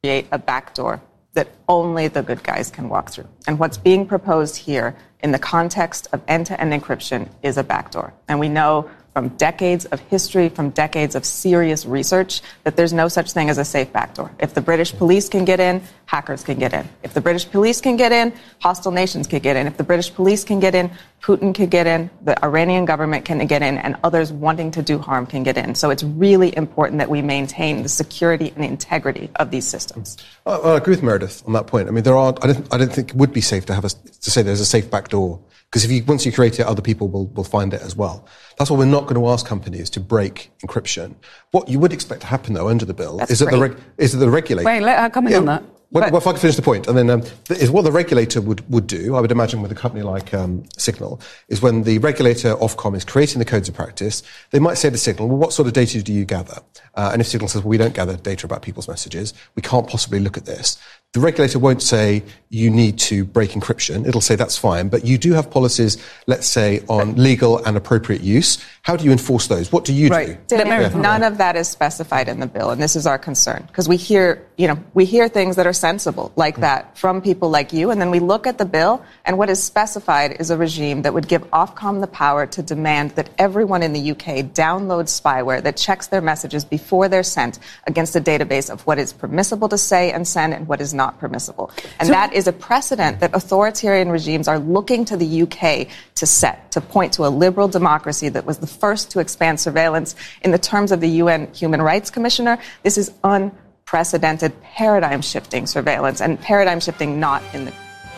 create a backdoor that only the good guys can walk through. And what's being proposed here in the context of end-to-end encryption is a backdoor. And we know from decades of history, from decades of serious research, that there's no such thing as a safe backdoor. If the British police can get in, hackers can get in. If the British police can get in, hostile nations can get in. If the British police can get in, Putin can get in, the Iranian government can get in, and others wanting to do harm can get in. So it's really important that we maintain the security and integrity of these systems. I agree with Meredith on that point. I mean, I don't think it would be safe to say there's a safe backdoor, because once you create it, other people will find it as well. That's why we're not going to ask companies to break encryption. What you would expect to happen, though, under the bill is that the regulator... Wait, let her come in on that. Well, if I can finish the point, and then is what the regulator would do, I would imagine with a company like Signal, is when the regulator, Ofcom, is creating the codes of practice, they might say to Signal, well, what sort of data do you gather? And if Signal says, well, we don't gather data about people's messages, we can't possibly look at this, the regulator won't say you need to break encryption. It'll say that's fine, but you do have policies, let's say, on legal and appropriate use. How do you enforce those? What do you do? None of that is specified in the bill, and this is our concern, because we hear things that are sensible like that from people like you, and then we look at the bill, and what is specified is a regime that would give Ofcom the power to demand that everyone in the UK downloads spyware that checks their messages before they're sent against a database of what is permissible to say and send and what is not permissible. And that is a precedent that authoritarian regimes are looking to the UK to set, to point to a liberal democracy that was the first to expand surveillance in the terms of the UN Human Rights Commissioner. This is unprecedented paradigm-shifting surveillance, and paradigm-shifting not in the...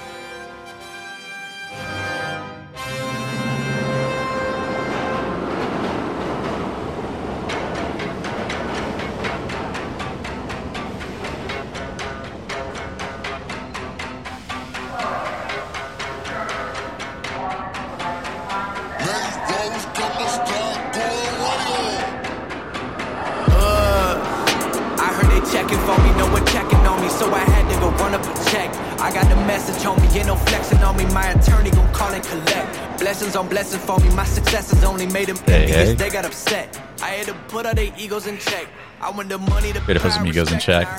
Checking for me, no one checking on me, so I had to go run up a check. I got the message on me, ain't no flexing on me. My attorney gon' call and collect. Blessings on blessings for me, my successes only made them envious. They got upset. I had to put all their egos in check. I want the money to put some egos in check.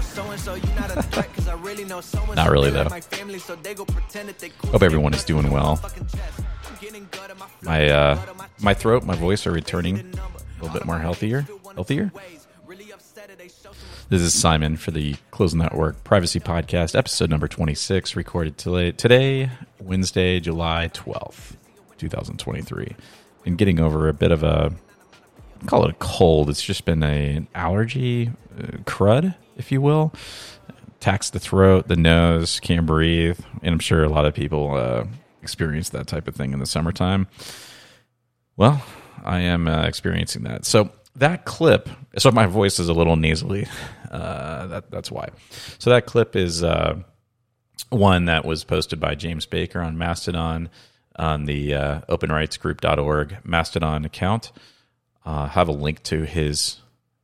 Not really, though. Hope everyone is doing well. My throat, my voice are returning a little bit more healthier. This is Simon for the Closed Network Privacy Podcast, episode number 26, recorded today, Wednesday, July 12th, 2023. And getting over a bit of call it a cold. It's just been an allergy, crud, if you will. Attacks the throat, the nose, can't breathe. And I'm sure a lot of people experience that type of thing in the summertime. Well, I am experiencing that. So that clip, so my voice is a little nasally. That's why. So that clip is one that was posted by James Baker on Mastodon on the openrightsgroup.org Mastodon account. Have a link to his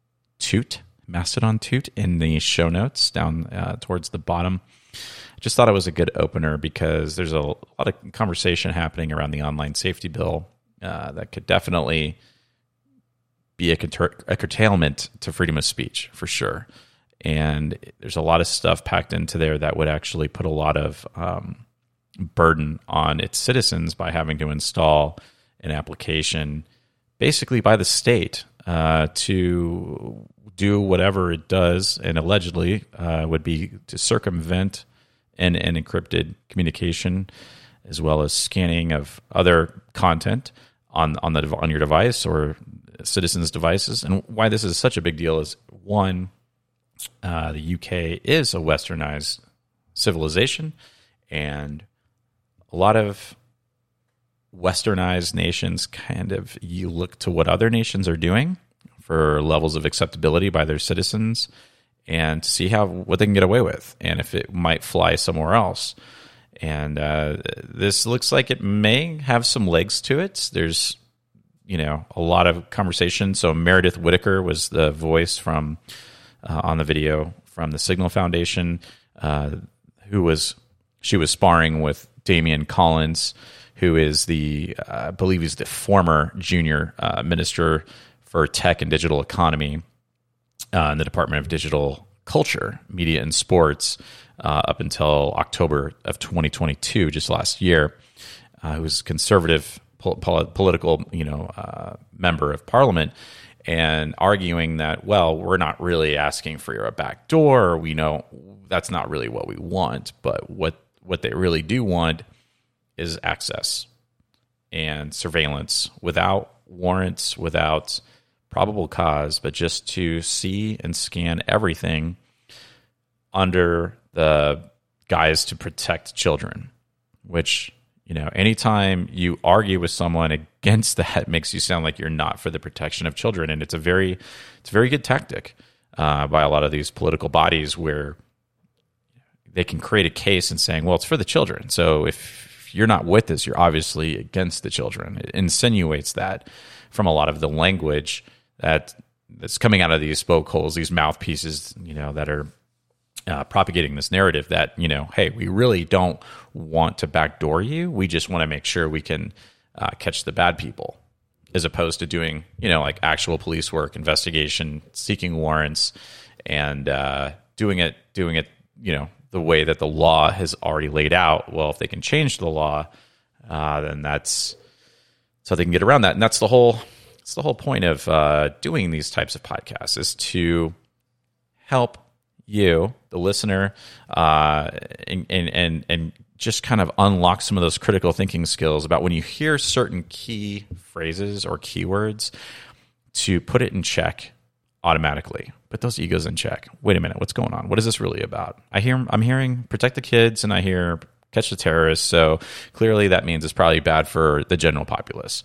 Mastodon toot in the show notes down towards the bottom. I just thought it was a good opener because there's a lot of conversation happening around the online safety bill that could definitely be a curtailment to freedom of speech, for sure. And there's a lot of stuff packed into there that would actually put a lot of burden on its citizens by having to install an application basically by the state to do whatever it does, and allegedly would be to circumvent an encrypted communication, as well as scanning of other content on your device or citizens' devices. And why this is such a big deal is, one, the UK is a westernized civilization, and a lot of westernized nations you look to what other nations are doing for levels of acceptability by their citizens and to see what they can get away with and if it might fly somewhere else. And this looks like it may have some legs to it. There's a lot of conversation. So Meredith Whittaker was the voice from on the video from the Signal Foundation, she was sparring with Damian Collins, who is I believe he's the former junior minister for tech and digital economy in the Department of Digital culture, media and sports, up until October of 2022, just last year, who was a conservative political, member of parliament, and arguing that, well, we're not really asking for a back door. We know that's not really what we want, but what they really do want is access and surveillance without warrants, without probable cause, but just to see and scan everything under the guise to protect children, which, anytime you argue with someone against that makes you sound like you're not for the protection of children. And it's a very good tactic by a lot of these political bodies where they can create a case and saying, well, it's for the children. So if you're not with this, you're obviously against the children. It insinuates that from a lot of the language that's coming out of these spoke holes, these mouthpieces, that are propagating this narrative that, hey, we really don't want to backdoor you. We just want to make sure we can catch the bad people, as opposed to doing, like actual police work, investigation, seeking warrants, and doing it, the way that the law has already laid out. Well, if they can change the law, then that's so they can get around that. And that's the whole point of doing these types of podcasts, is to help you, the listener, and just kind of unlock some of those critical thinking skills about when you hear certain key phrases or keywords, to put it in check automatically. Put those egos in check. Wait a minute, what's going on? What is this really about? I'm hearing protect the kids, and I hear catch the terrorists. So clearly that means it's probably bad for the general populace.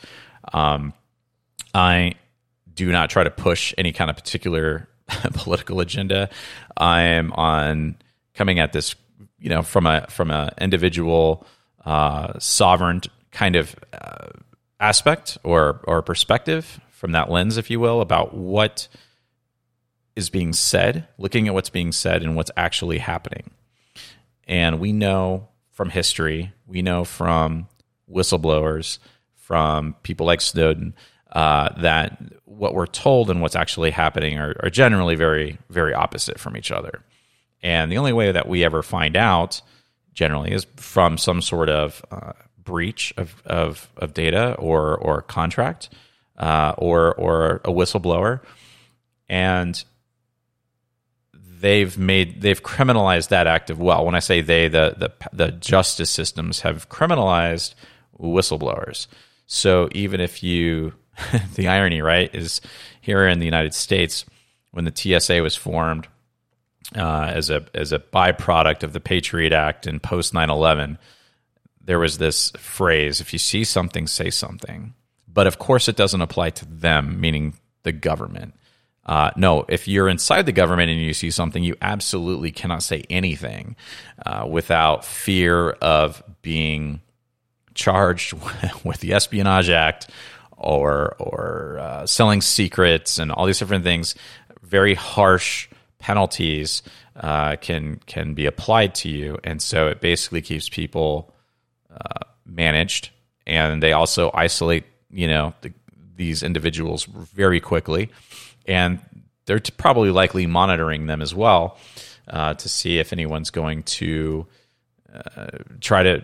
I do not try to push any kind of particular political agenda. I am coming at this, from a individual, sovereign kind of aspect or perspective, from that lens, if you will, about what is being said, looking at what's being said and what's actually happening. And we know from history, we know from whistleblowers, from people like Snowden, that what we're told and what's actually happening are generally very, very opposite from each other. And the only way that we ever find out, generally, is from some sort of breach of data or contract or a whistleblower. And they've criminalized that act of, well, when I say they, the justice systems have criminalized whistleblowers. So even if you, the irony, right, is here in the United States, when the TSA was formed as a byproduct of the Patriot Act and post 9/11, there was this phrase: if you see something, say something. But of course, it doesn't apply to them, meaning the government. No, if you're inside the government and you see something, you absolutely cannot say anything without fear of being charged with the Espionage Act or selling secrets and all these different things. Very harsh penalties can be applied to you, and so it basically keeps people managed, and they also isolate these individuals very quickly. And they're probably likely monitoring them as well to see if anyone's going to try to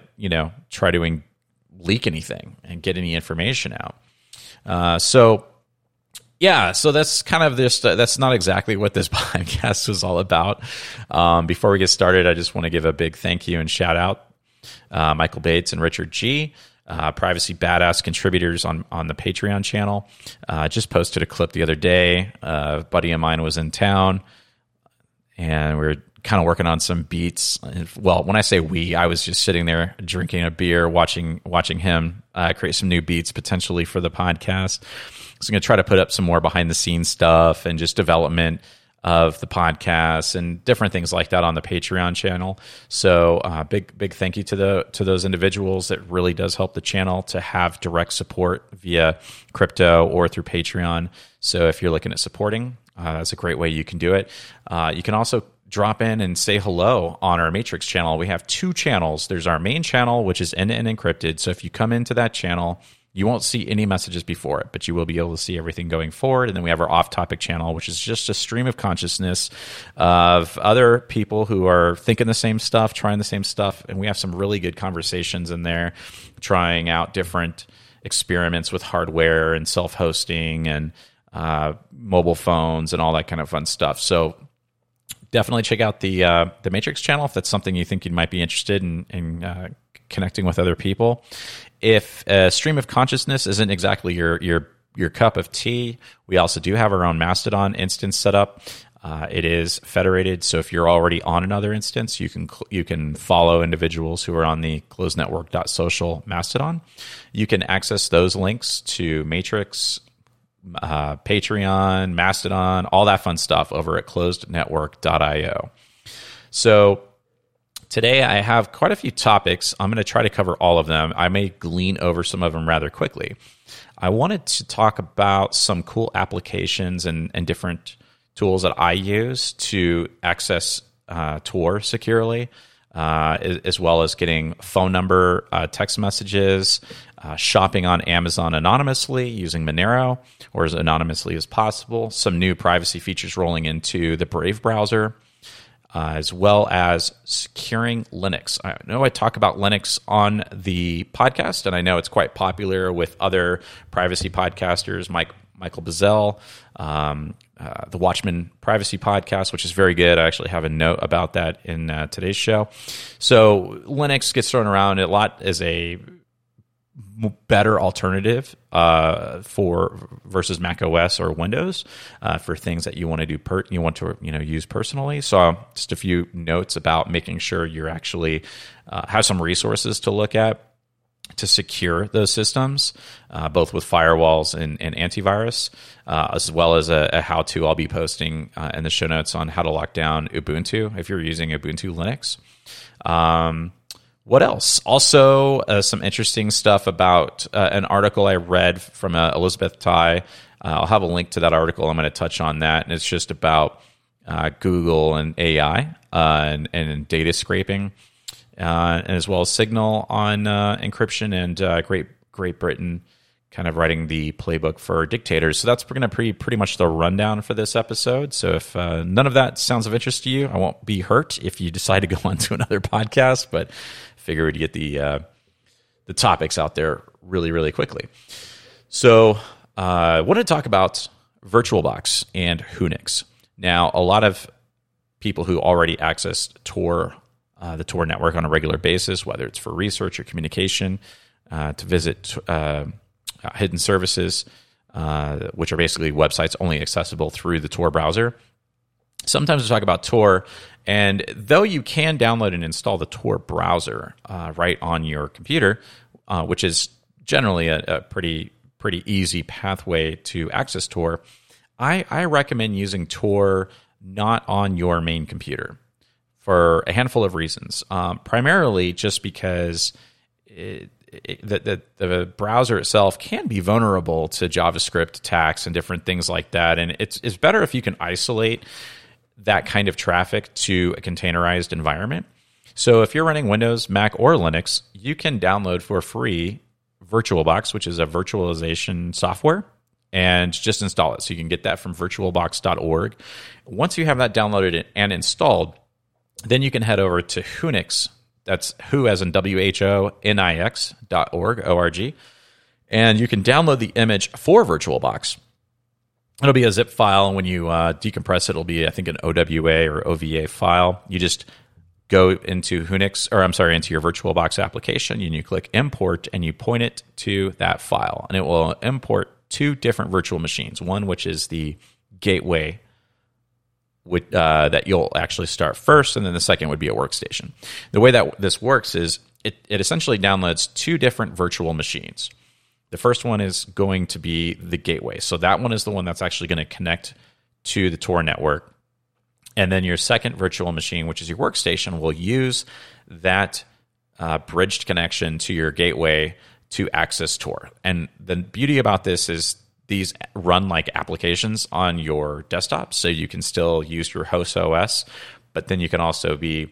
leak anything and get any information out. So that's kind of this. That's not exactly what this podcast was all about. Before we get started, I just want to give a big thank you and shout out Michael Bates and Richard G., Privacy Badass contributors on the Patreon channel. Just posted a clip the other day. A buddy of mine was in town, and we were kind of working on some beats. Well, when I say we, I was just sitting there drinking a beer, watching him create some new beats potentially for the podcast. So I'm going to try to put up some more behind the scenes stuff and just development of the podcast and different things like that on the Patreon channel. So big thank you to those individuals. It really does help the channel to have direct support via crypto or through Patreon. So if you're looking at supporting, that's a great way you can do it. You can also drop in and say hello on our Matrix channel. We have two channels. There's our main channel, which is end-to-end encrypted. So if you come into that channel, You won't see any messages before it, but you will be able to see everything going forward. And then we have our off-topic channel, which is just a stream of consciousness of other people who are thinking the same stuff, trying the same stuff. And we have some really good conversations in there, trying out different experiments with hardware and self-hosting and mobile phones and all that kind of fun stuff. So definitely check out the Matrix channel if that's something you think you might be interested in connecting with other people. If a stream of consciousness isn't exactly your cup of tea, we also do have our own Mastodon instance set up. It is federated, so if you're already on another instance, you can follow individuals who are on the closednetwork.social Mastodon. You can access those links to Matrix, Patreon, Mastodon, all that fun stuff over at closednetwork.io. So today I have quite a few topics. I'm going to try to cover all of them. I may glean over some of them rather quickly. I wanted to talk about some cool applications and different tools that I use to access Tor securely, as well as getting phone number text messages, shopping on Amazon anonymously using Monero or as anonymously as possible, some new privacy features rolling into the Brave browser, as well as securing Linux. I know I talk about Linux on the podcast, and I know it's quite popular with other privacy podcasters, Michael Bazzell, the Watchman Privacy Podcast, which is very good. I actually have a note about that in today's show. So Linux gets thrown around a lot as a better alternative versus Mac OS or Windows for things that you want to do use personally. So just a few notes about making sure you're actually have some resources to look at to secure those systems, both with firewalls and antivirus, as well as a how-to I'll be posting in the show notes on how to lock down Ubuntu if you're using Ubuntu Linux. What else? Also, some interesting stuff about an article I read from Elizabeth Tai. I'll have a link to that article. I'm going to touch on that, and it's just about Google and AI and data scraping, and as well as Signal on encryption and Great Britain kind of writing the playbook for dictators. So that's going to be pretty much the rundown for this episode. So if none of that sounds of interest to you, I won't be hurt if you decide to go on to another podcast, but figure we'd get the topics out there really, really quickly. So I want to talk about VirtualBox and Whonix. Now, a lot of people who already access Tor, the Tor network on a regular basis, whether it's for research or communication, to visit hidden services, which are basically websites only accessible through the Tor browser. Sometimes we talk about Tor, and though you can download and install the Tor browser right on your computer, which is generally a pretty easy pathway to access Tor, I recommend using Tor not on your main computer for a handful of reasons. Primarily just because the browser itself can be vulnerable to JavaScript attacks and different things like that, and it's better if you can isolate that kind of traffic to a containerized environment. So if you're running Windows, Mac, or Linux, you can download for free VirtualBox, which is a virtualization software, and just install it. So you can get that from virtualbox.org. Once you have that downloaded and installed, then you can head over to Whonix. That's who as in WHONIX.org, O-R-G. And you can download the image for VirtualBox. It'll be a zip file, and when you decompress it, it'll be, I think, an OWA or OVA file. You just go into Whonix, into your VirtualBox application, and you click import, and you point it to that file, and it will import two different virtual machines. One, which is the gateway that you'll actually start first, and then the second would be a workstation. The way that this works is it essentially downloads two different virtual machines. The first one is going to be the gateway. So that one is the one that's actually going to connect to the Tor network. And then your second virtual machine, which is your workstation, will use that bridged connection to your gateway to access Tor. And the beauty about this is these run like applications on your desktop, so you can still use your host OS, but then you can also be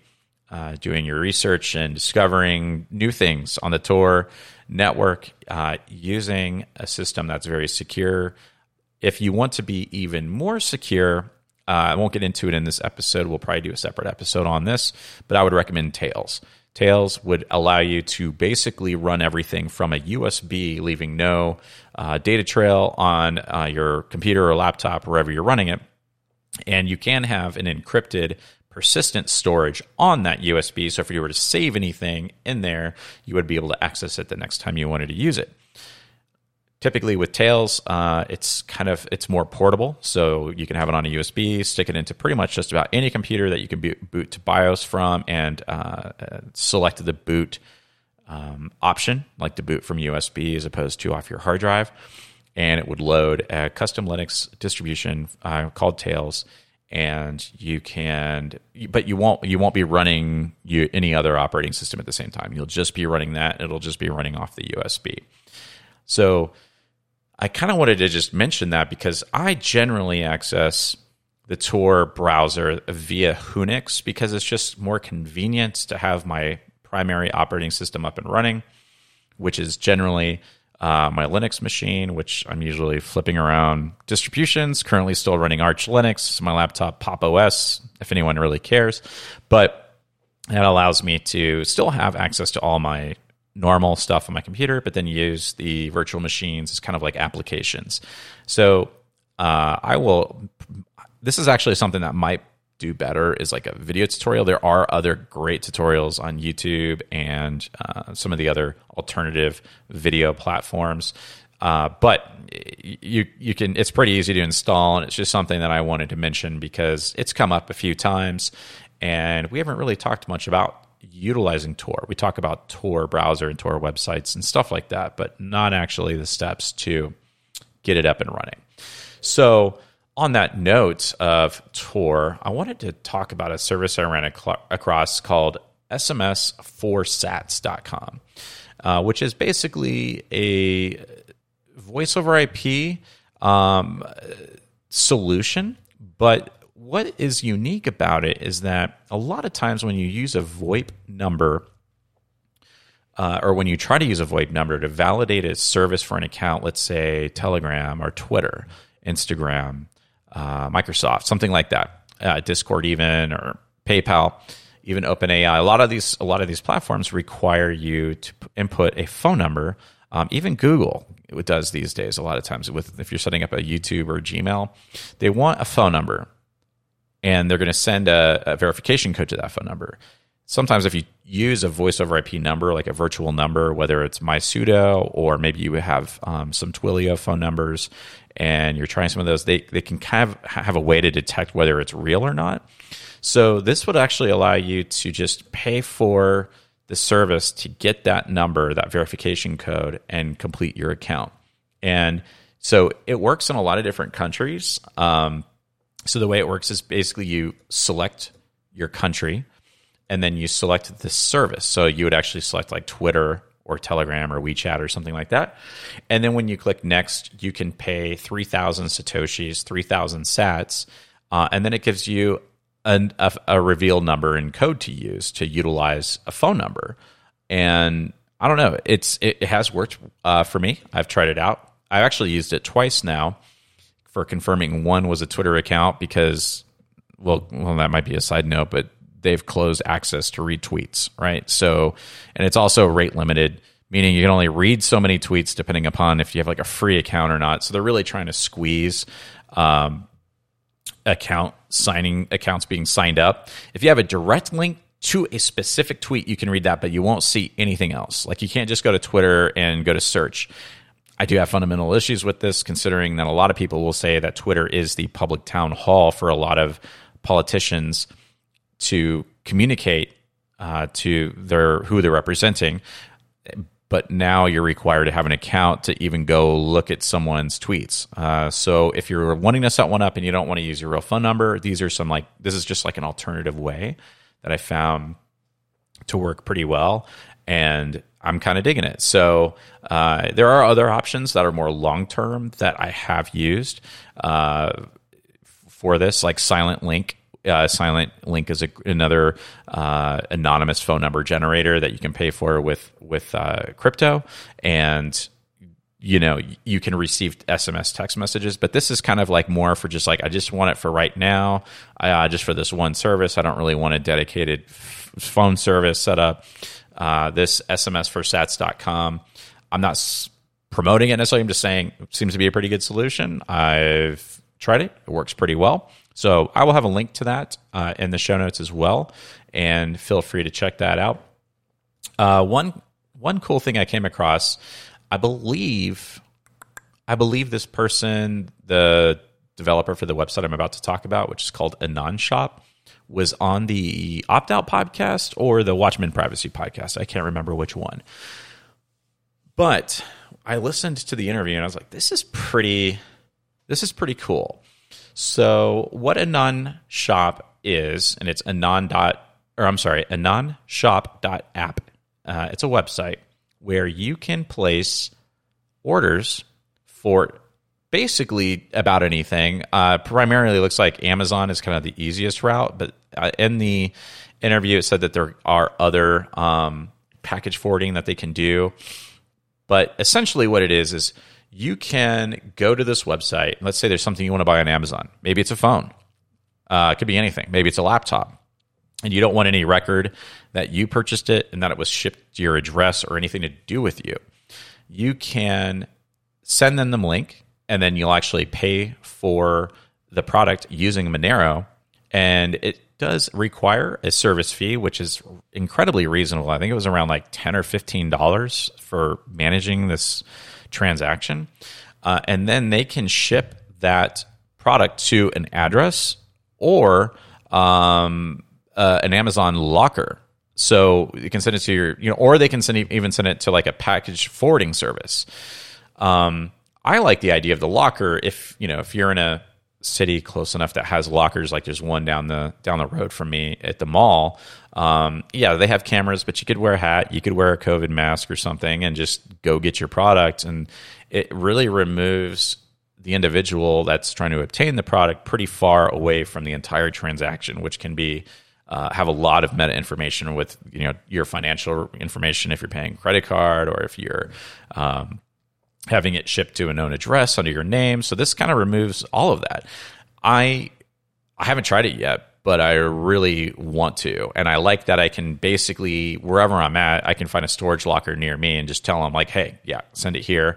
doing your research and discovering new things on the Tor network using a system that's very secure. If you want to be even more secure, I won't get into it in this episode. We'll probably do a separate episode on this, but I would recommend Tails. Tails would allow you to basically run everything from a USB, leaving no data trail on your computer or laptop, wherever you're running it. And you can have an encrypted persistent storage on that USB. So if you were to save anything in there, you would be able to access it the next time you wanted to use it. Typically with Tails, it's more portable, so you can have it on a USB, stick it into pretty much just about any computer that you can boot to BIOS from, and select the boot option, like to boot from USB as opposed to off your hard drive, and it would load a custom Linux distribution called Tails, and but you won't be running any other operating system at the same time. You'll just be running that. It'll just be running off the USB. So I kind of wanted to just mention that because I generally access the Tor browser via Whonix because it's just more convenient to have my primary operating system up and running, which is generally my Linux machine, which I'm usually flipping around distributions, currently still running Arch Linux, my laptop Pop! OS, if anyone really cares. But that allows me to still have access to all my normal stuff on my computer, but then use the virtual machines as kind of like applications. So this is actually something that might do better is like a video tutorial. There are other great tutorials on YouTube and some of the other alternative video platforms. But you can, it's pretty easy to install, and it's just something that I wanted to mention because it's come up a few times and we haven't really talked much about utilizing Tor. We talk about Tor browser and Tor websites and stuff like that, but not actually the steps to get it up and running. So on that note of Tor, I wanted to talk about a service I ran across called SMS4Sats.com, which is basically a voice over IP solution, but what is unique about it is that a lot of times when you use a VoIP number, or when you try to use a VoIP number to validate a service for an account, let's say Telegram or Twitter, Instagram, Microsoft, something like that, Discord even, or PayPal, even OpenAI, a lot of these platforms require you to input a phone number. Even Google does these days a lot of times. If you're setting up a YouTube or Gmail, they want a phone number, and they're going to send a verification code to that phone number. Sometimes if you use a voice over IP number, like a virtual number, whether it's MySudo or maybe you have some Twilio phone numbers and you're trying some of those, they can kind of have a way to detect whether it's real or not. So this would actually allow you to just pay for the service to get that number, that verification code, and complete your account. And so it works in a lot of different countries. So the way it works is basically you select your country and then you select the service. So you would actually select like Twitter or Telegram or WeChat or something like that. And then when you click next, you can pay 3,000 Satoshis, 3,000 sats, and then it gives you a reveal number and code to use to utilize a phone number. And I don't know, it has worked for me. I've tried it out. I've actually used it twice now for confirming. One was a Twitter account because, well, that might be a side note, but they've closed access to retweets, right? So, and it's also rate limited, meaning you can only read so many tweets depending upon if you have like a free account or not. So they're really trying to squeeze accounts being signed up. If you have a direct link to a specific tweet, you can read that, but you won't see anything else. Like you can't just go to Twitter and go to search. I do have fundamental issues with this, considering that a lot of people will say that Twitter is the public town hall for a lot of politicians to communicate to who they're representing. But now you're required to have an account to even go look at someone's tweets. So if you're wanting to set one up and you don't want to use your real phone number, this is just like an alternative way that I found to work pretty well. And I'm kind of digging it. So there are other options that are more long-term that I have used for this, like Silent Link Silent Link is another anonymous phone number generator that you can pay for with crypto, and you can receive SMS text messages. But this is kind of like more for just like, I just want it for right now, just for this one service. I don't really want a dedicated phone service set up. This SMSforsats.com, I'm not promoting it necessarily. I'm just saying it seems to be a pretty good solution. I've tried it. It works pretty well. So I will have a link to that in the show notes as well, and feel free to check that out. One cool thing I came across, I believe this person, the developer for the website I'm about to talk about, which is called Anon Shop, was on the Opt Out podcast or the Watchmen Privacy podcast. I can't remember which one. But I listened to the interview and I was like, this is pretty cool. So what Anon Shop is, and it's anonshop.app. It's a website where you can place orders for basically about anything. Primarily, it looks like Amazon is kind of the easiest route, but in the interview, it said that there are other package forwarding that they can do. But essentially what it is you can go to this website. Let's say there's something you want to buy on Amazon. Maybe it's a phone. It could be anything. Maybe it's a laptop. And you don't want any record that you purchased it and that it was shipped to your address or anything to do with you. You can send them the link, and then you'll actually pay for the product using Monero. And it does require a service fee, which is incredibly reasonable. I think it was around like $10 or $15 for managing this transaction. And then they can ship that product to an address or an Amazon locker. So you can send it to your, or they can even send it to like a package forwarding service. I like the idea of the locker if you're in a city close enough that has lockers, like there's one down the road from me at the mall. They have cameras, but you could wear a hat, you could wear a COVID mask or something and just go get your product. And it really removes the individual that's trying to obtain the product pretty far away from the entire transaction, which can be have a lot of meta information with your financial information if you're paying credit card or if you're having it shipped to a known address under your name. So this kind of removes all of that. I haven't tried it yet, but I really want to. And I like that I can basically, wherever I'm at, I can find a storage locker near me and just tell them like, hey, yeah, send it here.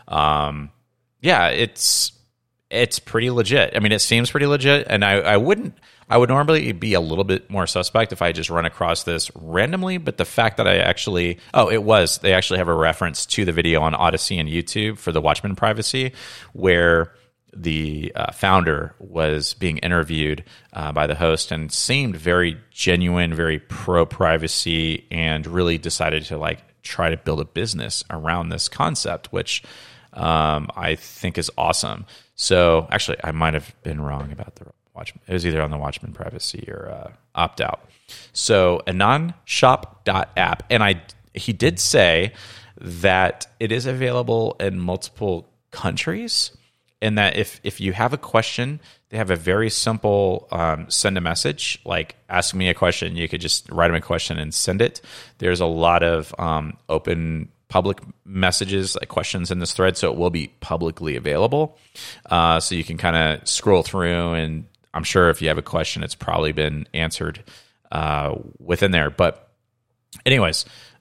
It's pretty legit. I mean, it seems pretty legit. And I would normally be a little bit more suspect if I just run across this randomly, but the fact that they actually have a reference to the video on Odyssey and YouTube for the Watchmen Privacy, where the founder was being interviewed by the host and seemed very genuine, very pro-privacy, and really decided to like try to build a business around this concept, which I think is awesome. So actually, I might have been wrong about the Watchmen. It was either on the Watchmen Privacy or Opt Out. So anonshop.app. And he did say that it is available in multiple countries, and that if you have a question, they have a very simple send a message, like ask me a question. You could just write them a question and send it. There's a lot of open public messages, like questions in this thread, so it will be publicly available. So you can kind of scroll through, and I'm sure if you have a question, it's probably been answered within there. But anyways,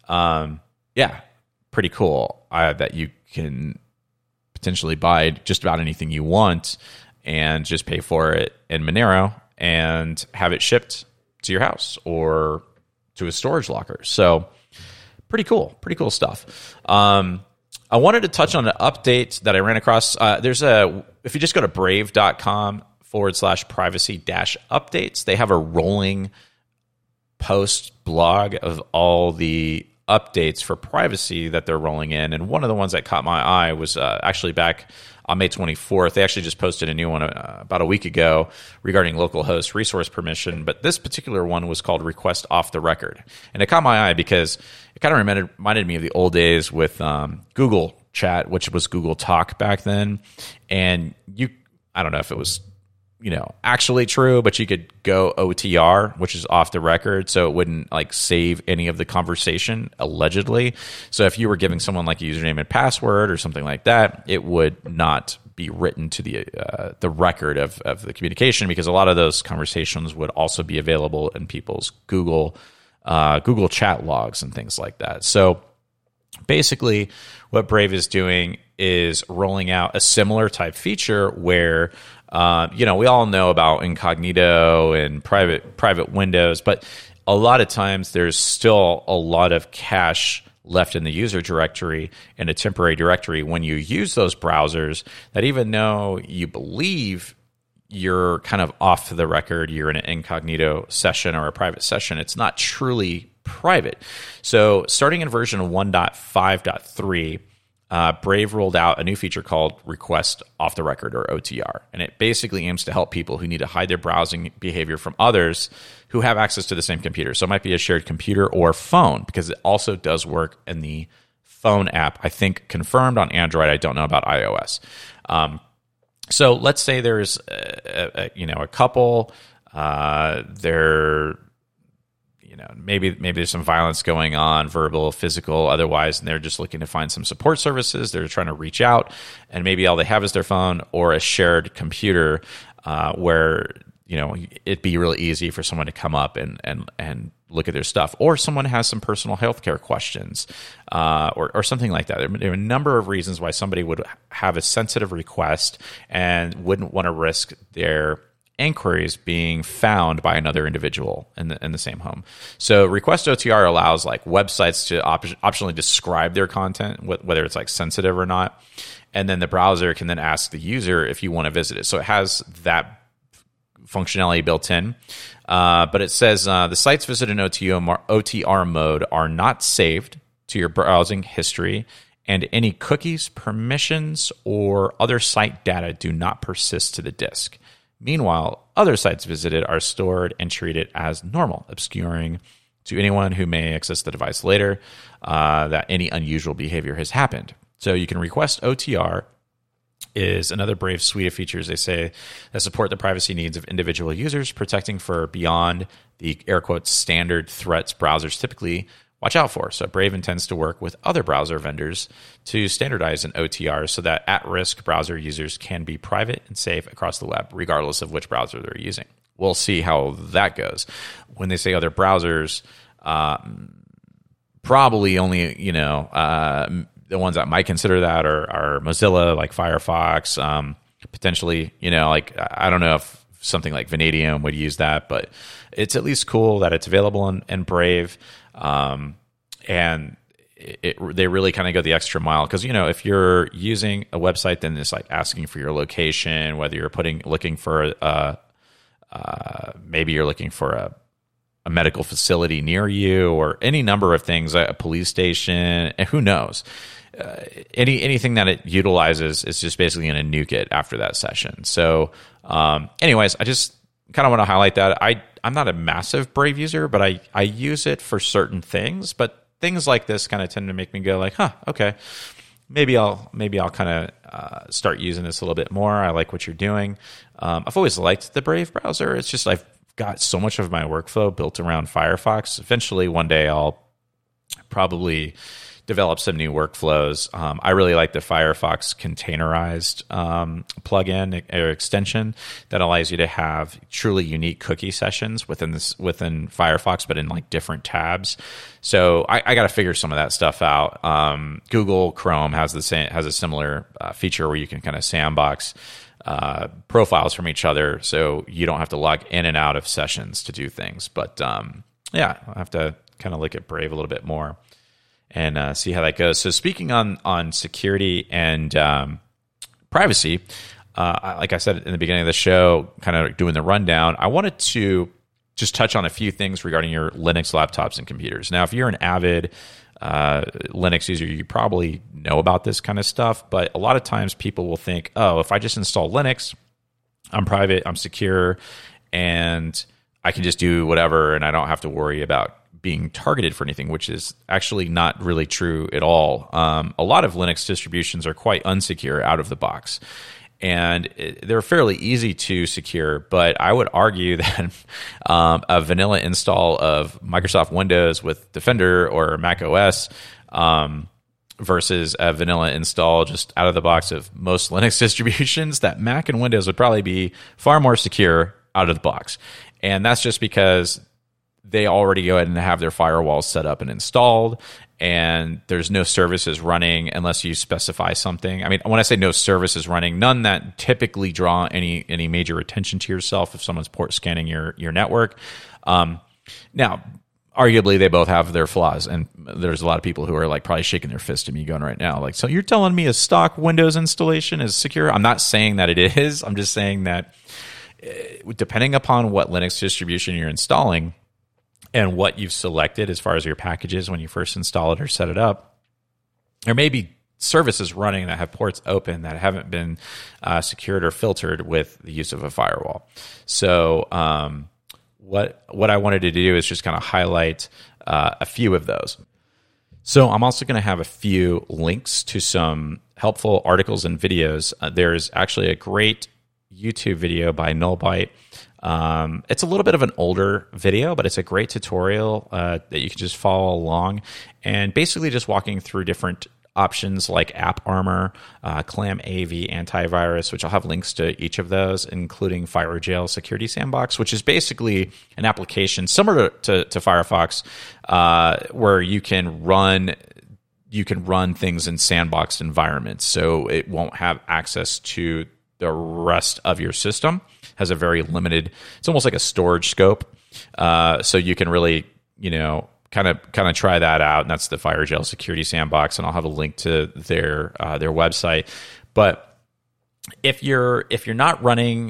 pretty cool that you can potentially buy just about anything you want and just pay for it in Monero and have it shipped to your house or to a storage locker. So pretty cool stuff. I wanted to touch on an update that I ran across. If you just go to brave.com/privacy-updates, they have a rolling post blog of all the updates for privacy that they're rolling in. And one of the ones that caught my eye was actually back on May 24th. They actually just posted a new one about a week ago regarding localhost resource permission. But this particular one was called Request Off the Record. And it caught my eye because it kind of reminded me of the old days with Google Chat, which was Google Talk back then. And I don't know if it was actually true, but you could go OTR, which is off the record, so it wouldn't like save any of the conversation allegedly. So if you were giving someone like a username and password or something like that, it would not be written to the record of the communication, because a lot of those conversations would also be available in people's Google chat logs and things like that. So basically, what Brave is doing is rolling out a similar type feature where we all know about incognito and private windows, but a lot of times there's still a lot of cache left in the user directory in a temporary directory when you use those browsers, that even though you believe you're kind of off the record, you're in an incognito session or a private session, it's not truly private. So starting in version 1.5.3, Brave rolled out a new feature called Request Off the Record, or OTR, and it basically aims to help people who need to hide their browsing behavior from others who have access to the same computer. So it might be a shared computer or phone, because it also does work in the phone app. I think confirmed on Android. I don't know about iOS. So let's say there's a couple. Maybe there's some violence going on, verbal, physical, otherwise, and they're just looking to find some support services. They're trying to reach out, and maybe all they have is their phone or a shared computer, where it'd be really easy for someone to come up and look at their stuff, or someone has some personal healthcare questions, or something like that. There are a number of reasons why somebody would have a sensitive request and wouldn't want to risk their inquiries being found by another individual in the same home. So Request OTR allows like websites to optionally describe their content, whether it's like sensitive or not, and then the browser can then ask the user if you want to visit it. So it has that functionality built in, but it says the sites visited in OTR mode are not saved to your browsing history, and any cookies, permissions, or other site data do not persist to the disk. Meanwhile, other sites visited are stored and treated as normal, obscuring to anyone who may access the device later that any unusual behavior has happened. So you can request OTR is another Brave suite of features, they say, that support the privacy needs of individual users, protecting for beyond the air quotes standard threats browsers typically watch out for. So Brave intends to work with other browser vendors to standardize an OTR so that at-risk browser users can be private and safe across the web, regardless of which browser they're using. We'll see how that goes. When they say other browsers, probably only, the ones that might consider that are Mozilla, like Firefox, potentially, I don't know if something like Vanadium would use that, but it's at least cool that it's available in Brave. And they really kind of go the extra mile, because if you're using a website, then it's like asking for your location, whether you're looking for maybe you're looking for a medical facility near you, or any number of things, a police station, and who knows. Anything that it utilizes is just basically going to nuke it after that session. So, anyways, I just kind of want to highlight that. I'm not a massive Brave user, but I use it for certain things. But things like this kind of tend to make me go like, okay, maybe I'll kind of start using this a little bit more. I like what you're doing. I've always liked the Brave browser. It's just I've got so much of my workflow built around Firefox. Eventually, one day I'll probably develop some new workflows. I really like the Firefox containerized plugin or extension that allows you to have truly unique cookie sessions within Firefox, but in like different tabs. So I got to figure some of that stuff out. Google Chrome has a similar feature where you can kind of sandbox profiles from each other, so you don't have to log in and out of sessions to do things. But I'll have to kind of look at Brave a little bit more and see how that goes. So speaking on security and privacy, like I said in the beginning of the show, kind of doing the rundown, I wanted to just touch on a few things regarding your Linux laptops and computers. Now, if you're an avid Linux user, you probably know about this kind of stuff, but a lot of times people will think, if I just install Linux, I'm private, I'm secure, and I can just do whatever, and I don't have to worry about being targeted for anything, which is actually not really true at all. A lot of Linux distributions are quite unsecure out of the box. And they're fairly easy to secure, but I would argue that a vanilla install of Microsoft Windows with Defender or Mac OS versus a vanilla install just out of the box of most Linux distributions, that Mac and Windows would probably be far more secure out of the box. And that's just because they already go ahead and have their firewalls set up and installed, and there's no services running unless you specify something. I mean, when I say no services running, none that typically draw any major attention to yourself if someone's port scanning your network. Now, arguably, they both have their flaws, and there's a lot of people who are like probably shaking their fist at me going right now, like, so you're telling me a stock Windows installation is secure? I'm not saying that it is. I'm just saying that depending upon what Linux distribution you're installing and what you've selected as far as your packages when you first install it or set it up, there may be services running that have ports open that haven't been secured or filtered with the use of a firewall. So what I wanted to do is just kind of highlight a few of those. So I'm also going to have a few links to some helpful articles and videos. There's actually a great YouTube video by Nullbyte. It's a little bit of an older video, but it's a great tutorial that you can just follow along, and basically just walking through different options like AppArmor, ClamAV antivirus, which I'll have links to each of those, including FireJail Security Sandbox, which is basically an application similar to Firefox, where you can run things in sandboxed environments, so it won't have access to the rest of your system. Has a very limited, it's almost like a storage scope. So you can really, kind of try that out. And that's the FireJail Security Sandbox. And I'll have a link to their website. But if you're not running,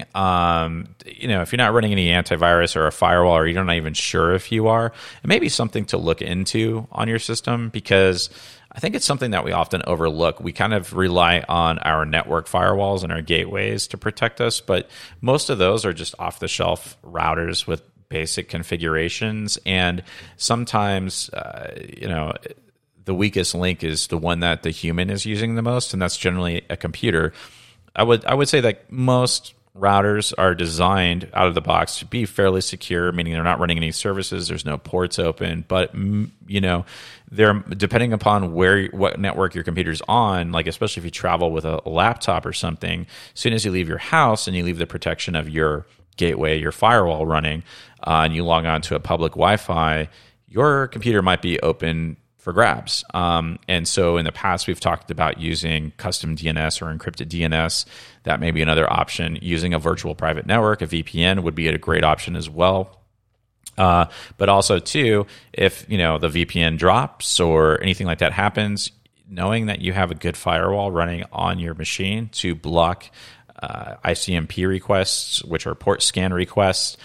if you're not running any antivirus or a firewall, or you're not even sure if you are, it may be something to look into on your system, because I think it's something that we often overlook. We kind of rely on our network firewalls and our gateways to protect us, but most of those are just off-the-shelf routers with basic configurations. And sometimes, the weakest link is the one that the human is using the most, and that's generally a computer. I would say that most routers are designed out of the box to be fairly secure, meaning they're not running any services, there's no ports open, but they're depending upon what network your computer's on, like especially if you travel with a laptop or something, as soon as you leave your house and you leave the protection of your gateway, your firewall running, and you log on to a public Wi-Fi, your computer might be open for grabs. And so in the past, we've talked about using custom DNS or encrypted DNS. That may be another option. Using a virtual private network, a VPN, would be a great option as well. But also, too, if the VPN drops or anything like that happens, knowing that you have a good firewall running on your machine to block ICMP requests, which are port scan requests,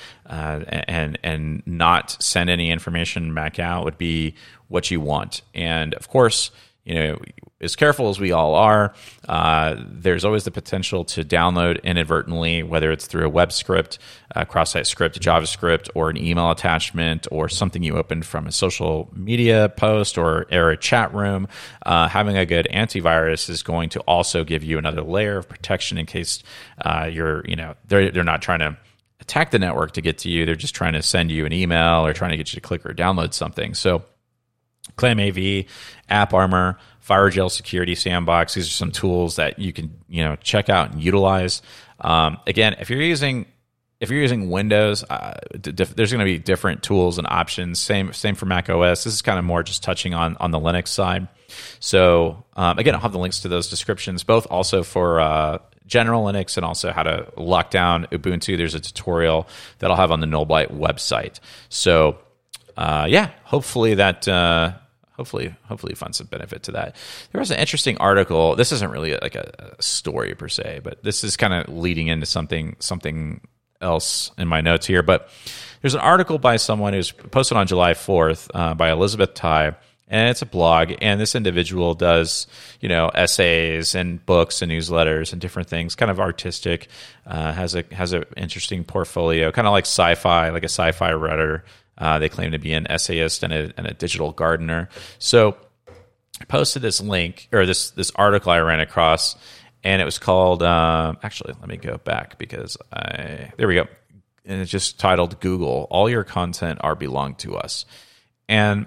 and not send any information back out would be what you want. And of course, as careful as we all are, there's always the potential to download inadvertently, whether it's through a web script, a cross-site script, JavaScript, or an email attachment, or something you opened from a social media post or a chat room. Having a good antivirus is going to also give you another layer of protection in case they're not trying to attack the network to get to you. They're just trying to send you an email or trying to get you to click or download something. So ClamAV, AppArmor, FireJail Security Sandbox, these are some tools that you can check out and utilize. Again, if you're using Windows, there's going to be different tools and options. Same for Mac OS. This is kind of more just touching on the Linux side. So again, I'll have the links to those descriptions, both also for general Linux and also how to lock down Ubuntu. There's a tutorial that I'll have on the Nullbyte website. So hopefully that. Hopefully you find some benefit to that. There was an interesting article. This isn't really like a story per se, but this is kind of leading into something else in my notes here. But there's an article by someone who's posted on July 4th by Elizabeth Tai, and it's a blog. And this individual does, essays and books and newsletters and different things, kind of artistic. Has an interesting portfolio, kind of like sci-fi, like a sci-fi writer. They claim to be an essayist and a digital gardener. So I posted this link or this article I ran across, and it was called. Actually, let me go back because there we go. And it's just titled "Google: All Your Content Are Belong to Us." And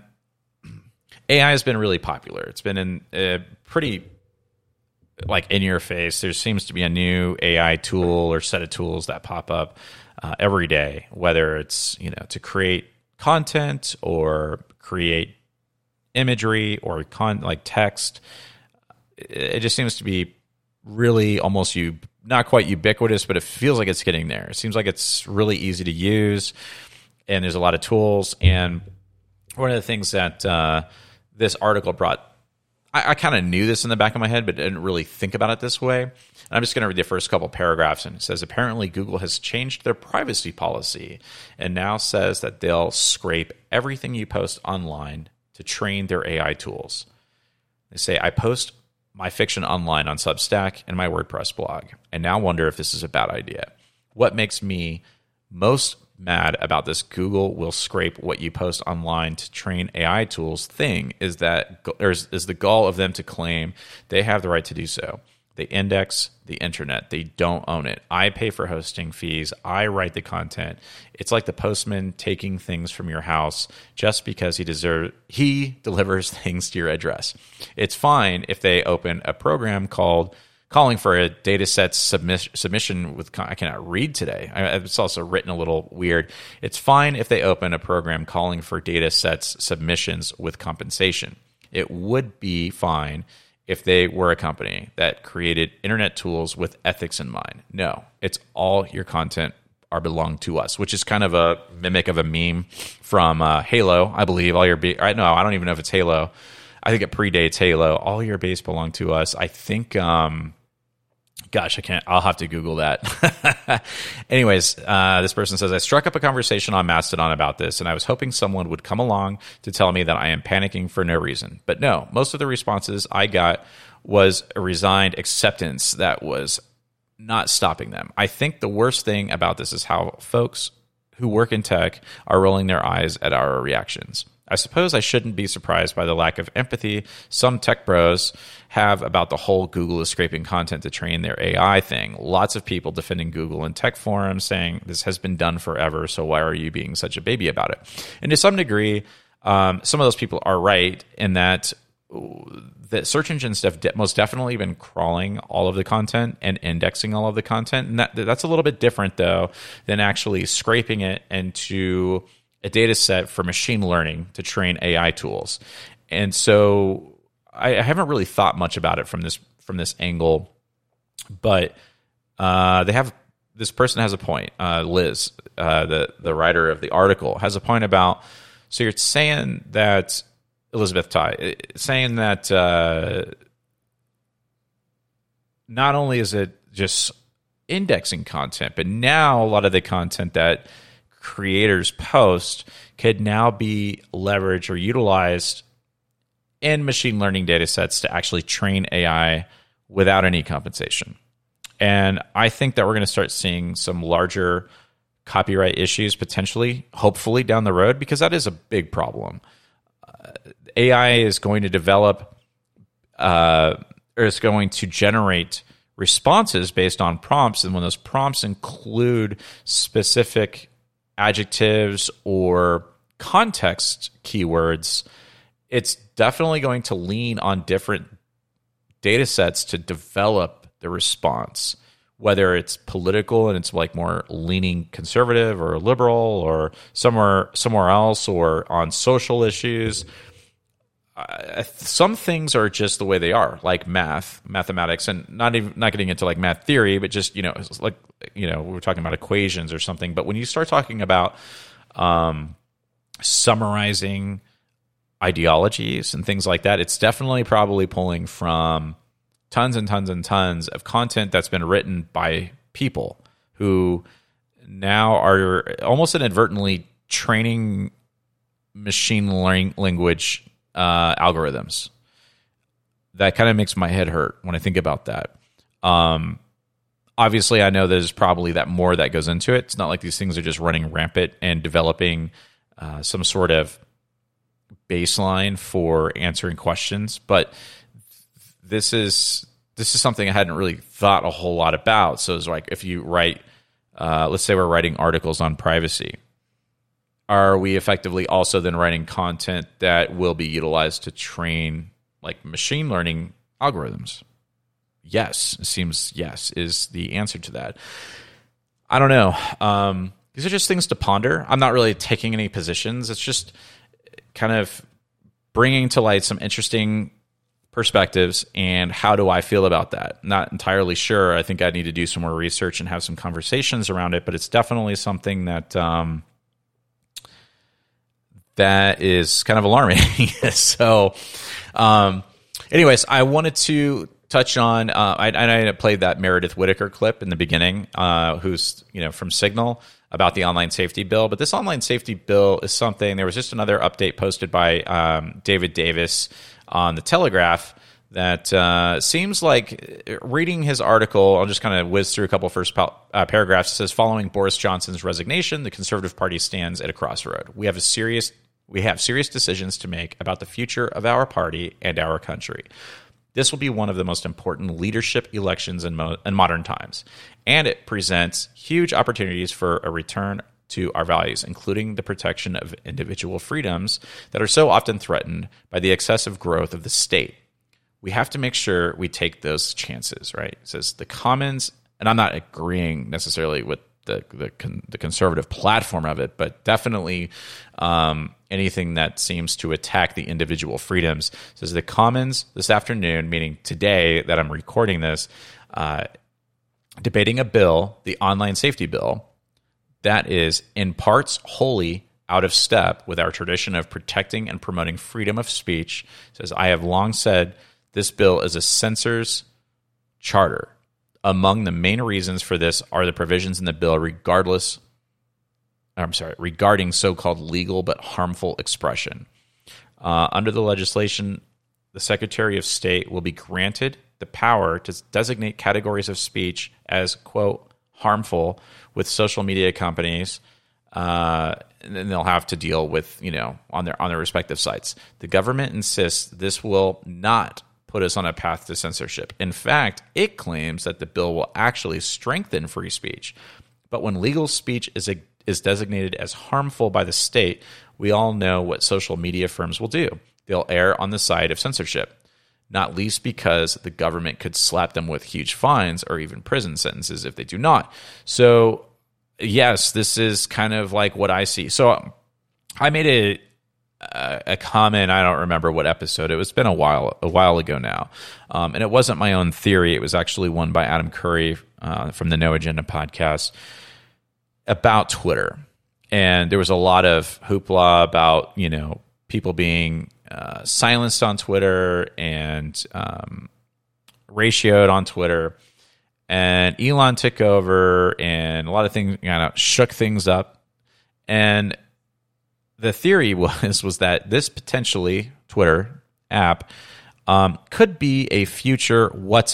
AI has been really popular. It's been in pretty like in your face. There seems to be a new AI tool or set of tools that pop up every day, whether it's to create content or create imagery or like text. It just seems to be really almost not quite ubiquitous, but it feels like it's getting there. It seems like it's really easy to use, and there's a lot of tools. And one of the things that this article brought, I kind of knew this in the back of my head, but didn't really think about it this way. And I'm just going to read the first couple paragraphs, and it says, apparently Google has changed their privacy policy and now says that they'll scrape everything you post online to train their AI tools. They say, I post my fiction online on Substack and my WordPress blog, and now wonder if this is a bad idea. What makes me most mad about this Google will scrape what you post online to train AI tools thing is that is the gall of them to claim they have the right to do so. They index the internet. They don't own it. I pay for hosting fees. I write the content. It's like the postman taking things from your house just because he delivers things to your address. It's fine if they open a program calling for a data set submission with, I cannot read today. It's also written a little weird. It's fine if they open a program calling for data sets submissions with compensation. It would be fine if they were a company that created internet tools with ethics in mind. No, it's all your content belong to us, which is kind of a mimic of a meme from Halo, I believe. No, I don't even know if it's Halo. I think it predates Halo. All your base belong to us. I think... Gosh, I'll have to Google that. Anyways, this person says, I struck up a conversation on Mastodon about this, and I was hoping someone would come along to tell me that I am panicking for no reason. But no, most of the responses I got was a resigned acceptance that was not stopping them. I think the worst thing about this is how folks who work in tech are rolling their eyes at our reactions. I suppose I shouldn't be surprised by the lack of empathy some tech bros have about the whole Google is scraping content to train their AI thing. Lots of people defending Google in tech forums saying this has been done forever, so why are you being such a baby about it? And to some degree, some of those people are right in that the search engines have most definitely been crawling all of the content and indexing all of the content. And that's a little bit different, though, than actually scraping it into a data set for machine learning to train AI tools. And so I haven't really thought much about it from this angle, but this person has a point. Liz, the writer of the article, has a point about, so you're saying that, Elizabeth Tai, saying that not only is it just indexing content, but now a lot of the content that creators post could now be leveraged or utilized in machine learning data sets to actually train AI without any compensation. And I think that we're going to start seeing some larger copyright issues potentially, hopefully down the road, because that is a big problem. AI is going to develop or is going to generate responses based on prompts, and when those prompts include specific adjectives or context keywords, it's definitely going to lean on different data sets to develop the response, whether it's political and it's like more leaning conservative or liberal or somewhere else, or on social issues. Some things are just the way they are, like mathematics, and not getting into like math theory, but just, like, we're talking about equations or something. But when you start talking about summarizing ideologies and things like that, it's definitely probably pulling from tons and tons and tons of content that's been written by people who now are almost inadvertently training machine learning language algorithms. That kind of makes my head hurt when I think about that. Obviously, I know there's probably more that goes into it. It's not like these things are just running rampant and developing some sort of baseline for answering questions. But this is this is something I hadn't really thought a whole lot about. So it's like if you write, let's say we're writing articles on privacy, are we effectively also then writing content that will be utilized to train like machine learning algorithms? Yes, it seems yes is the answer to that. I don't know. These are just things to ponder. I'm not really taking any positions. It's just kind of bringing to light some interesting perspectives and how do I feel about that? Not entirely sure. I think I need to do some more research and have some conversations around it, but it's definitely something that that is kind of alarming. So anyways, I wanted to touch on, I played that Meredith Whittaker clip in the beginning, who's from Signal, about the online safety bill. But this online safety bill is something, there was just another update posted by David Davis on the Telegraph that seems like, reading his article, I'll just kind of whiz through a couple first paragraphs. It says, following Boris Johnson's resignation, the Conservative Party stands at a crossroad. We have serious decisions to make about the future of our party and our country. This will be one of the most important leadership elections in modern times, and it presents huge opportunities for a return to our values, including the protection of individual freedoms that are so often threatened by the excessive growth of the state. We have to make sure we take those chances, right? It says the Commons, and I'm not agreeing necessarily with the conservative platform of it, but definitely anything that seems to attack the individual freedoms. It says the Commons this afternoon, meaning today that I'm recording this, debating a bill, the online safety bill, that is in parts wholly out of step with our tradition of protecting and promoting freedom of speech. It says, I have long said this bill is a censor's charter. Among the main reasons for this are the provisions in the bill regarding so-called legal but harmful expression. Under the legislation, the Secretary of State will be granted the power to designate categories of speech as, quote, harmful with social media companies, and then they'll have to deal with, on their respective sites. The government insists this will not put us on a path to censorship. In fact, it claims that the bill will actually strengthen free speech. But when legal speech is designated as harmful by the state, we all know what social media firms will do. They'll err on the side of censorship, not least because the government could slap them with huge fines or even prison sentences if they do not. So, yes, this is kind of like what I see. So I made a comment, I don't remember what episode, it's been a while ago now, and it wasn't my own theory, it was actually one by Adam Curry from the No Agenda podcast about Twitter. And there was a lot of hoopla about, people being silenced on Twitter and ratioed on Twitter. And Elon took over and a lot of things kind of shook things up. And the theory was that this potentially Twitter app could be a future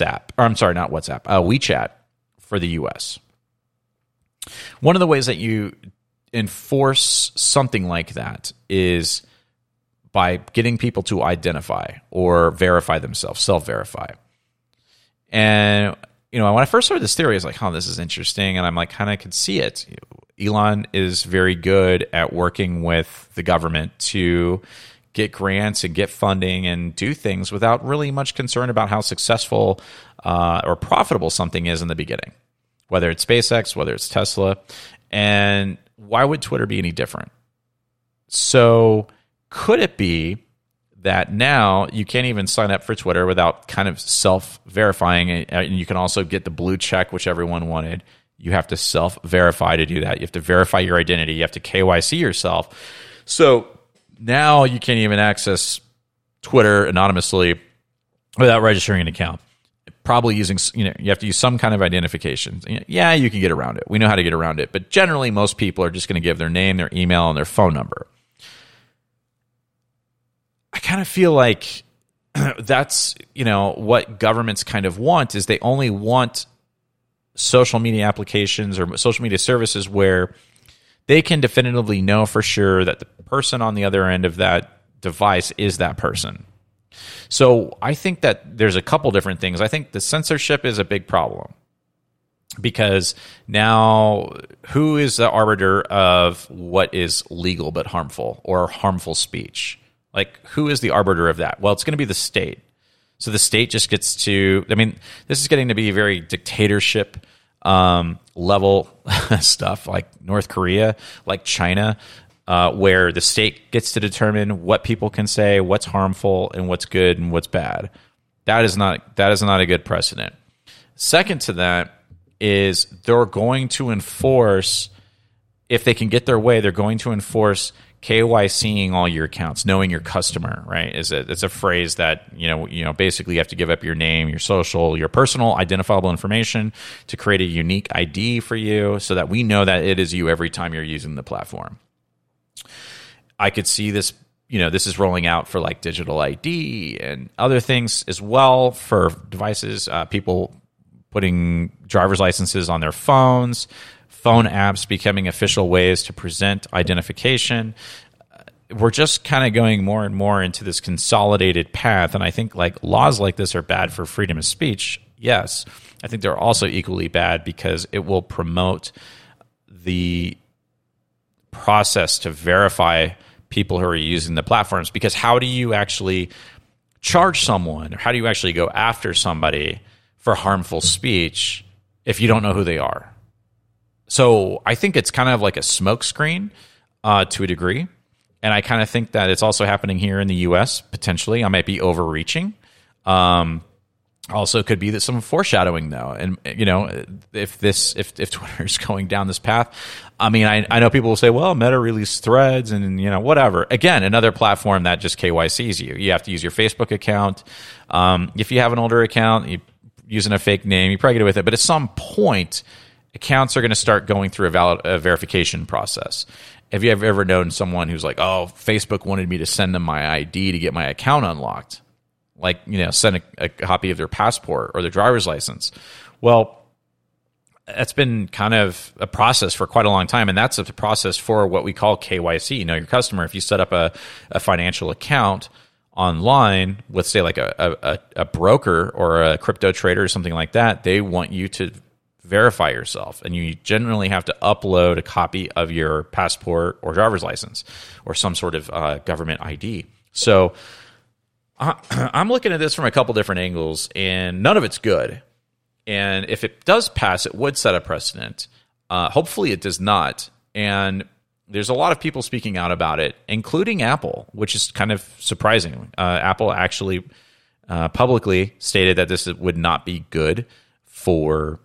WeChat for the U.S. One of the ways that you enforce something like that is by getting people to identify or verify themselves, self-verify. And when I first heard this theory, I was like, "Oh, this is interesting," and I'm like, kind of could see it. Elon is very good at working with the government to get grants and get funding and do things without really much concern about how successful or profitable something is in the beginning, whether it's SpaceX, whether it's Tesla. And why would Twitter be any different? So could it be that now you can't even sign up for Twitter without kind of self-verifying it, and you can also get the blue check, which everyone wanted? You have to self-verify to do that. You have to verify your identity. You have to KYC yourself. So now you can't even access Twitter anonymously without registering an account. Probably using, you have to use some kind of identification. Yeah, you can get around it. We know how to get around it. But generally, most people are just going to give their name, their email, and their phone number. I kind of feel like that's, what governments kind of want is they only want social media applications or social media services where they can definitively know for sure that the person on the other end of that device is that person. So I think that there's a couple different things. I think the censorship is a big problem because now who is the arbiter of what is legal but harmful or harmful speech? Like, who is the arbiter of that? Well, it's going to be the state. So the state just gets to, I mean, this is getting to be very dictatorship level stuff, like North Korea, like China, where the state gets to determine what people can say, what's harmful, and what's good and what's bad. That is not a good precedent. Second to that is they're going to enforce, if they can get their way, they're going to enforce KYCing all your accounts, knowing your customer, right? It's a phrase that, you know, basically you have to give up your name, your social, your personal identifiable information to create a unique ID for you so that we know that it is you every time you're using the platform. I could see this, you know, this is rolling out for like digital ID and other things as well for devices, people putting driver's licenses on their phones, phone apps becoming official ways to present identification. We're just kind of going more and more into this consolidated path. And I think like laws like this are bad for freedom of speech. Yes. I think they're also equally bad because it will promote the process to verify people who are using the platforms. Because how do you actually charge someone, or how do you actually go after somebody for harmful speech if you don't know who they are? So I think it's kind of like a smokescreen to a degree. And I kind of think that it's also happening here in the U.S., potentially. I might be overreaching. Also could be that some foreshadowing, though. And, you know, if Twitter is going down this path, I mean, I know people will say, well, Meta released Threads and, you know, whatever. Again, another platform that just KYCs you. You have to use your Facebook account. If you have an older account, you're using a fake name, you probably get away with it. But at some point, accounts are going to start going through a verification process. Have you ever known someone who's like, oh, Facebook wanted me to send them my ID to get my account unlocked? Like, you know, send a copy of their passport or their driver's license. Well, that's been kind of a process for quite a long time, and that's a process for what we call KYC, know your customer. If you set up a financial account online with, say, like a broker or a crypto trader or something like that, they want you to verify yourself, and you generally have to upload a copy of your passport or driver's license or some sort of government ID. So I'm looking at this from a couple different angles, and none of it's good. And if it does pass, it would set a precedent. Hopefully it does not. And there's a lot of people speaking out about it, including Apple, which is kind of surprising. Apple actually publicly stated that this would not be good for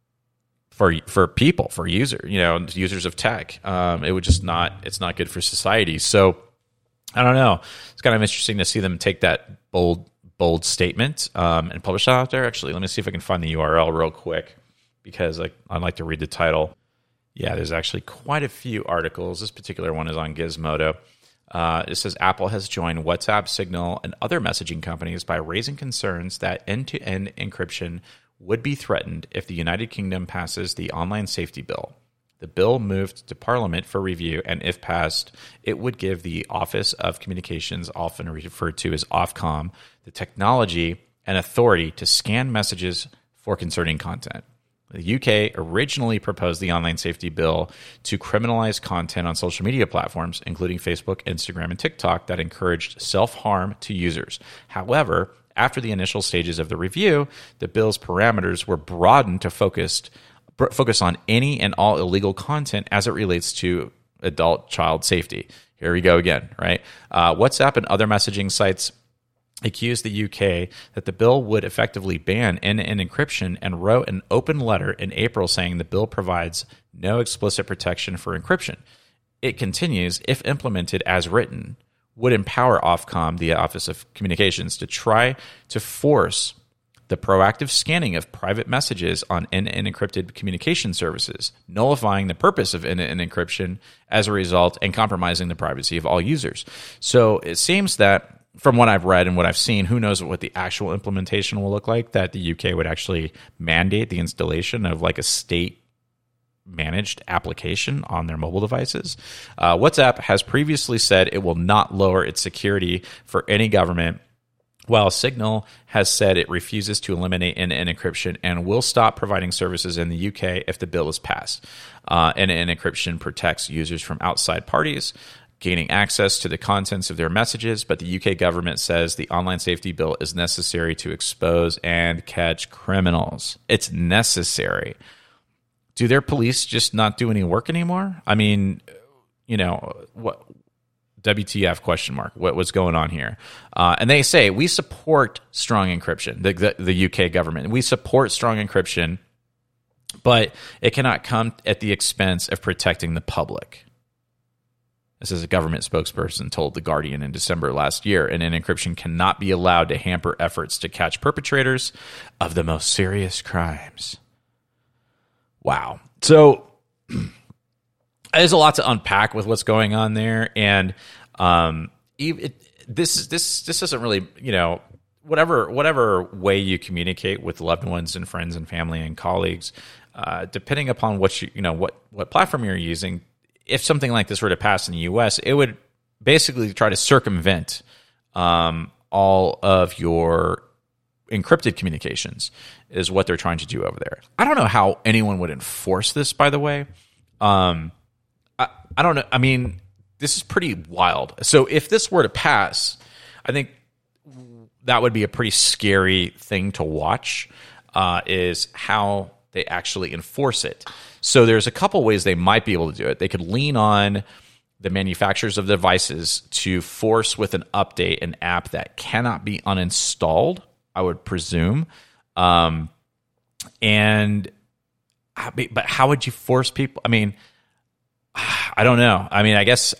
people, for users of tech. It would just it's not good for society. So I don't know. It's kind of interesting to see them take that bold statement and publish that out there. Actually, let me see if I can find the URL real quick, because I'd like to read the title. Yeah, there's actually quite a few articles. This particular one is on Gizmodo. It says Apple has joined WhatsApp, Signal, and other messaging companies by raising concerns that end-to-end encryption would be threatened if the United Kingdom passes the Online Safety Bill. The bill moved to Parliament for review, and if passed, it would give the Office of Communications, often referred to as Ofcom, the technology and authority to scan messages for concerning content. The UK originally proposed the Online Safety Bill to criminalize content on social media platforms, including Facebook, Instagram, and TikTok, that encouraged self-harm to users. However, after the initial stages of the review, the bill's parameters were broadened to focus on any and all illegal content as it relates to adult child safety. Here we go again, right? WhatsApp and other messaging sites accused the UK that the bill would effectively ban end-to-end encryption and wrote an open letter in April saying the bill provides no explicit protection for encryption. It continues, if implemented as written, would empower Ofcom, the Office of Communications, to try to force the proactive scanning of private messages on end-to-end encrypted communication services, nullifying the purpose of end-to-end encryption as a result and compromising the privacy of all users. So it seems that, from what I've read and what I've seen, who knows what the actual implementation will look like, that the UK would actually mandate the installation of like a state-managed application on their mobile devices. WhatsApp has previously said it will not lower its security for any government while Signal has said it refuses to eliminate end-to-end encryption and will stop providing services in the UK if the bill is passed. End-to-end encryption protects users from outside parties gaining access to the contents of their messages, but the UK government says the online safety bill is necessary to expose and catch criminals. It's necessary. Do their police just not do any work anymore? I mean, what? WTF question mark. What was going on here? And they say, we support strong encryption, the UK government. We support strong encryption, but it cannot come at the expense of protecting the public. This is a government spokesperson told The Guardian in December last year, and encryption cannot be allowed to hamper efforts to catch perpetrators of the most serious crimes. Wow. So there's a lot to unpack with what's going on there, and this isn't really, whatever way you communicate with loved ones and friends and family and colleagues, depending upon what platform you're using. If something like this were to pass in the U.S., it would basically try to circumvent all of your encrypted communications, is what they're trying to do over there. I don't know how anyone would enforce this, by the way. I don't know. I mean, this is pretty wild. So if this were to pass, I think that would be a pretty scary thing to watch, is how they actually enforce it. So there's a couple ways they might be able to do it. They could lean on the manufacturers of devices to force with an update an app that cannot be uninstalled, I would presume. But how would you force people? I mean, I don't know. I mean, I guess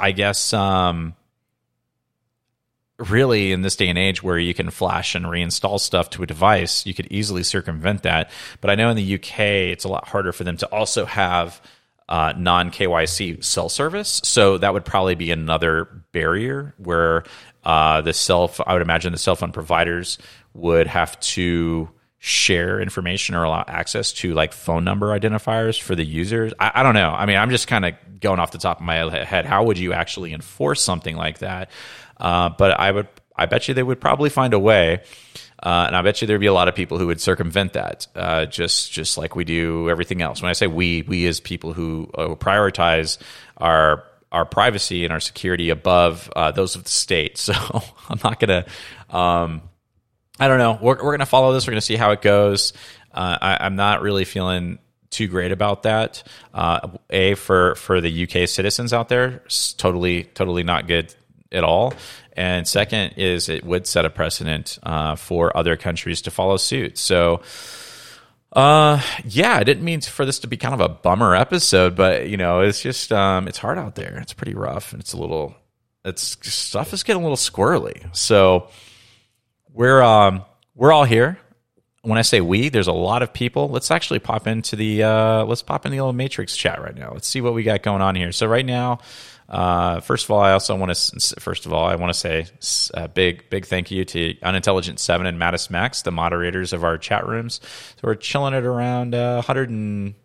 really in this day and age where you can flash and reinstall stuff to a device, you could easily circumvent that. But I know in the UK, it's a lot harder for them to also have non-KYC cell service. So that would probably be another barrier where I would imagine the cell phone providers would have to share information or allow access to like phone number identifiers for the users. I don't know. I mean, I'm just kind of going off the top of my head. How would you actually enforce something like that? But I bet you they would probably find a way. And I bet you there'd be a lot of people who would circumvent that, just like we do everything else. When I say we as people who prioritize our privacy and our security above those of the state. So I'm not going to, I don't know. We're going to follow this. We're going to see how it goes. I'm not really feeling too great about that. For the UK citizens out there, it's totally not good at all. And second is it would set a precedent for other countries to follow suit. So, I didn't mean for this to be kind of a bummer episode, but it's just it's hard out there. It's pretty rough, and stuff is getting a little squirrely. So we're all here. When I say we, there's a lot of people. Let's actually pop into the old Matrix chat right now. Let's see what we got going on here. So right now. First of all, I want to say a big thank you to Unintelligent 7 and Mattis Max, the moderators of our chat rooms. So we're chilling at around 179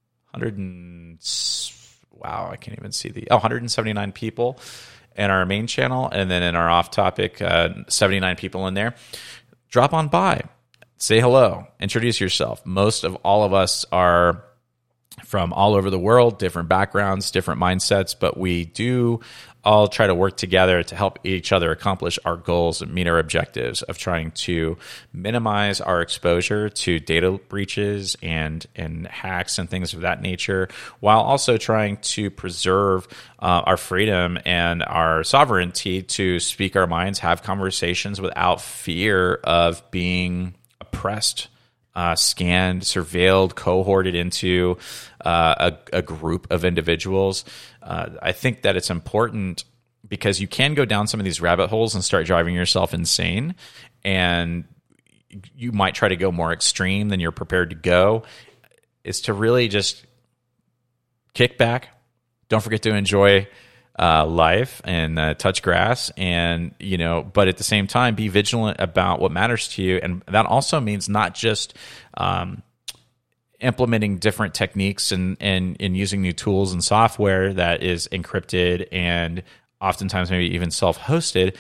people in our main channel, and then in our off topic, 79 people in there. Drop on by, say hello, introduce yourself. Most of all of us are from all over the world, different backgrounds, different mindsets, but we do all try to work together to help each other accomplish our goals and meet our objectives of trying to minimize our exposure to data breaches and hacks and things of that nature, while also trying to preserve our freedom and our sovereignty to speak our minds, have conversations without fear of being oppressed, scanned, surveilled, cohorted into a group of individuals. I think that it's important because you can go down some of these rabbit holes and start driving yourself insane, and you might try to go more extreme than you're prepared to go. Is to really just kick back. Don't forget to enjoy life and touch grass, and but at the same time be vigilant about what matters to you. And that also means not just implementing different techniques and using new tools and software that is encrypted and oftentimes maybe even self-hosted,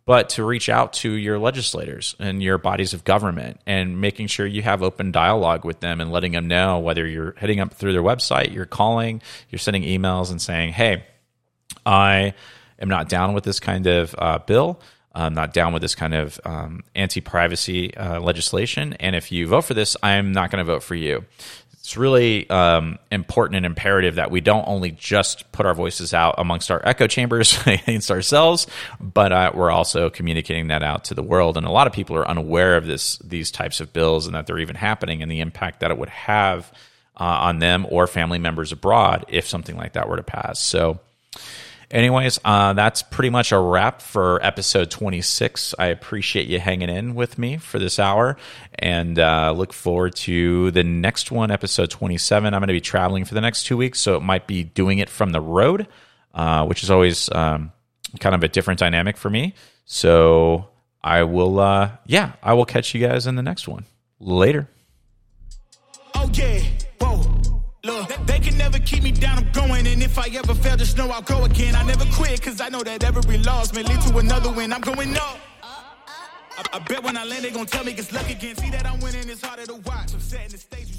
but to reach out to your legislators and your bodies of government and making sure you have open dialogue with them and letting them know, whether you're heading up through their website, you're calling, you're sending emails and saying, hey, I am not down with this kind of bill. I'm not down with this kind of anti-privacy legislation. And if you vote for this, I'm not going to vote for you. It's really important and imperative that we don't only just put our voices out amongst our echo chambers against ourselves, but we're also communicating that out to the world. And a lot of people are unaware of these types of bills and that they're even happening and the impact that it would have on them or family members abroad if something like that were to pass. So anyways, that's pretty much a wrap for episode 26. I appreciate you hanging in with me for this hour and look forward to the next one, episode 27. I'm going to be traveling for the next 2 weeks, so it might be doing it from the road, which is always kind of a different dynamic for me. So I will, I will catch you guys in the next one. Later. Oh, yeah. Whoa. Look, they can never keep me down, I'm going. And if I ever fail, just know I'll go again. I never quit, cause I know that every loss may lead to another win. I'm going up. I bet when I land, they gon' tell me it's luck again. See that I'm winning, it's harder to watch. I'm setting the stage.